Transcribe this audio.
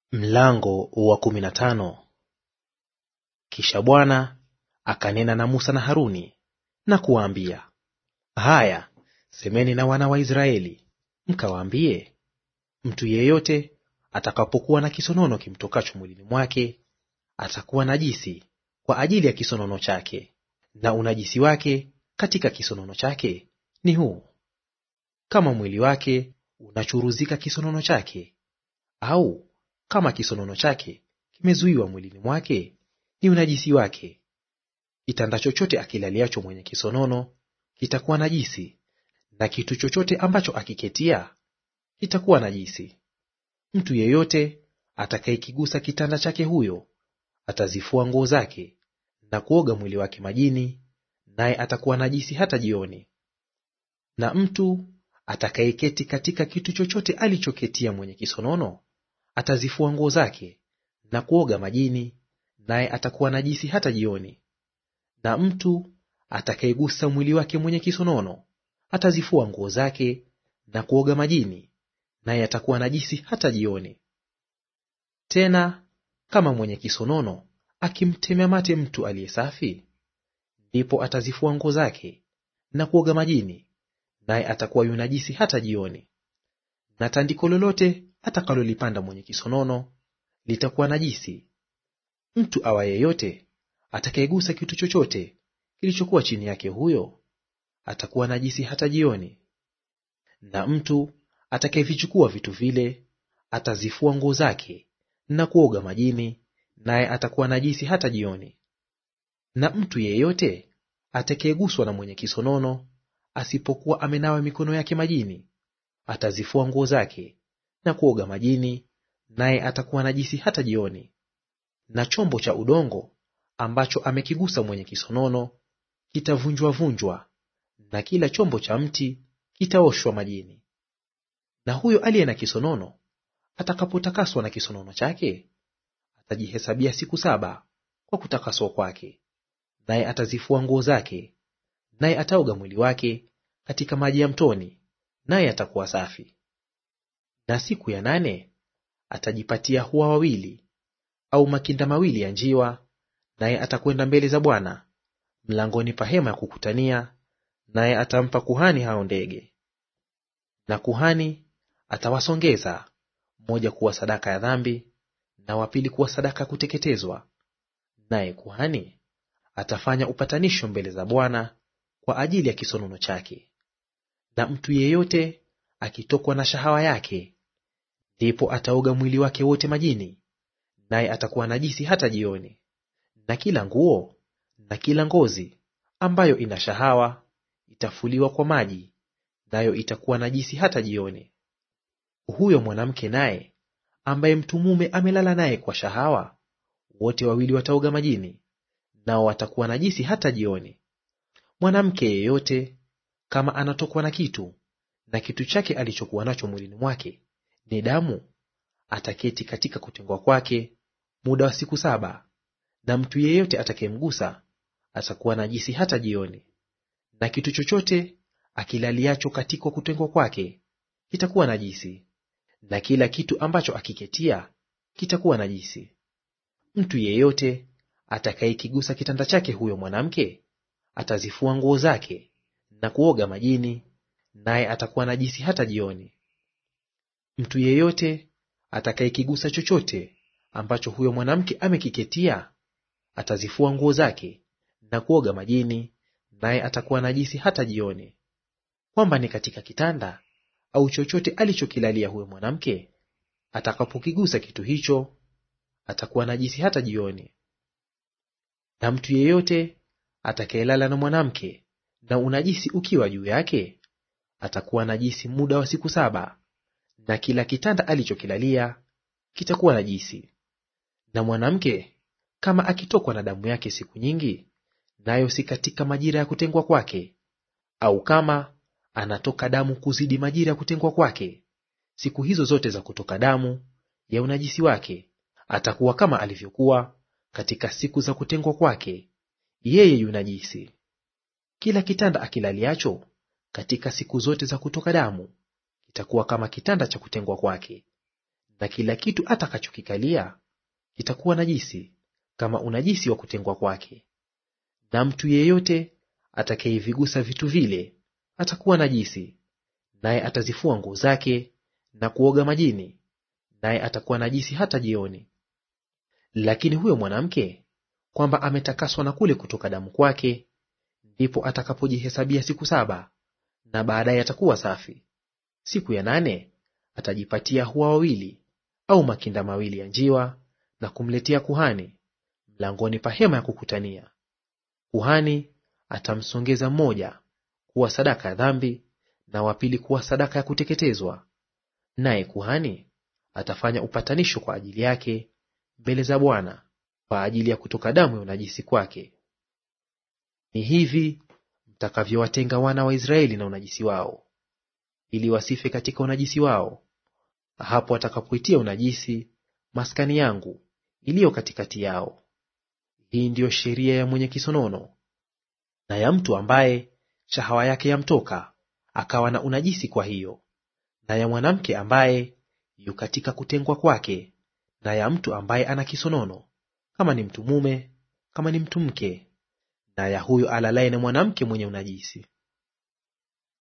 Mlango wa 15. Kisha Bwana akanena na Musa na Haruni na kuwaambia, haya, semeni na wana wa Israeli mkawaambie, mtu yeyote atakapokuwa na kisonono kimtokacho mwilini mwake atakuwa najisi kwa ajili ya kisonono chake, na unajisi wake katika kisonono chake ni huu: kama mwili wake unachuruzika kisonono chake, au kama kisonono chake kimezuiwa mwilini mwake, ni unajisi wake. Kitanda chochote akilaliacho mwenye kisonono kitakuwa najisi, na kitu chochote ambacho akiketia kitakuwa najisi. Mtu yeyote atakayekigusa kitanda chake, huyo atazifua nguo zake na kuoga mwili wake majini, naye atakuwa najisi hata jioni. Na mtu atakayeketi katika kitu chochote alichoketia mwenye kisonono atazifua nguo zake na kuoga majini, naye atakuwa najisi hata jioni. Na mtu atakayegusa mwili wake mwenye kisonono atazifua nguo zake na kuoga majini, naye atakuwa najisi hata jioni. Tena kama mwenye kisonono akimtemea mate mtu aliye safi, ndipo atazifua nguo zake na kuoga majini, naye atakuwa yunajisi hata jioni. Na tandiko lolote atakalolipanda mwenye kisonono litakuwa najisi. Mtu awa yeyote atakayegusa kitu chochote kilichokuwa chini yake, huyo atakuwa najisi hata jioni. Na mtu atakayevichukua vitu vile atazifua nguo zake na kuoga majini, naye atakuwa najisi hata jioni. Na mtu yeyote atakayeguswa na mwenye kisonono asipokuwa amenawa mikono yake majini, atazifua nguo zake na kuoga majini, naye atakuwa najisi hata jioni. Na chombo cha udongo ambacho amekigusa mwenye kisonono kitavunjwa-vunjwa, na kila chombo cha mti kitaoshwa majini. Na huyo aliye na kisonono atakapotakaswa na kisonono chake, atajihesabia siku 7 kwa kutakaswa kwake, naye atazifua nguo zake, naye ataoga mwili wake katika maji ya mtoni, naye atakuwa safi. Na siku ya 8 atajipatia hua wawili au makinda mawili ya njiwa, naye atakwenda mbele za Bwana mlangoni pa hema ya kukutania, naye atampa kuhani hao ndege. Na kuhani atawasongeza, mmoja kuwa sadaka ya dhambi na wa pili kuwa sadaka ya kuteketezwa, naye kuhani atafanya upatanisho mbele za Bwana kwa ajili ya kisonono chake. Na mtu yeyote akitokwa na shahawa yake, ndipo ataoga mwili wake wote majini, naye atakuwa najisi hata jioni. Na kila nguo na kila ngozi ambayo ina shahawa itafuliwa kwa maji, nayo itakuwa najisi hata jioni. Huyo mwanamke naye ambaye mtu mume amelala naye kwa shahawa, wote wawili wataoga majini, nao watakuwa najisi hata jioni. Mwanamke yeyote kama anatokwa na kitu, na kitu chake alichokuwa nacho mwilini mwake ni damu, ataketi katika kutengwa kwake muda wa siku 7, na mtu yeyote atakayemgusa atakuwa najisi hata jioni. Na kitu chochote akilaliacho katika kutengwa kwake kitakuwa najisi, na kila kitu ambacho akiketia kitakuwa najisi. Mtu yeyote atakayekigusa kitanda chake, huyo mwanamke atazifua nguo zake na kuoga majini, naye atakuwa najisi hata jioni. Mtu yeyote atakayekigusa chochote ambacho huyo mwanamke amekiketia atazifua nguo zake na kuoga majini, naye atakuwa najisi hata jioni. Kwamba ni katika kitanda au chochote alichokilalia huyo mwanamke, atakapokigusa kitu hicho atakuwa najisi hata jioni. Na mtu yeyote atakayelala na mwanamke na unajisi ukiwa juu yake, atakuwa najisi muda wa siku 7, na kila kitanda alichokilalia kitakuwa najisi. Na mwanamke kama akitokwa na damu yake siku nyingi, nayo si katika majira ya kutengwa kwake, au kama anatoka damu kuzidi majira ya kutengwa kwake, siku hizo zote za kutoka damu ya unajisi wake, atakuwa kama alivyokuwa katika siku za kutengwa kwake, yeye yunajisi. Kila kitanda akilaliacho katika siku zote za kutoka damu kitakuwa kama kitanda cha kutengwa kwake, na kila kitu atakachokikalia kitakuwa najisi, kama unajisi wa kutengwa kwake. Na mtu yeyote atakayevigusa vitu vile atakuwa najisi, naye atazifua nguo zake na kuoga majini, naye atakuwa najisi hata jioni. Lakini huyo mwanamke kwamba ametakaswa na kule kutoka damu kwake, ndipo atakapojihesabia siku 7, na baadaye atakuwa safi. Siku ya 8 atajipatia hua wawili au makinda mawili ya njiwa, na kumletea kuhani mlangoni pa hema ya kukutania. Kuhani atamsongeza mmoja kuwa sadaka ya dhambi, na wa pili kuwa sadaka ya kuteketezwa, naye kuhani atafanya upatanisho kwa ajili yake mbele za Bwana kwa ajili ya kutoka damu ya unajisi kwake. Ni hivi mtakavyowatenga wana wa Israeli na unajisi wao, ili wasife katika unajisi wao, hapo atakapoitia unajisi maskani yangu iliyo katikati yao. Hii ndiyo sheria ya mwenye kisonono na ya mtu ambaye shahawa yake yamtoka akawa na unajisi kwa hiyo, na ya mwanamke ambaye yu katika kutengwa kwake, na ya mtu ambaye ana kisonono, kama ni mtu mume, kama ni mtu mke, na ya huyo alalaye na mwanamke mwenye unajisi.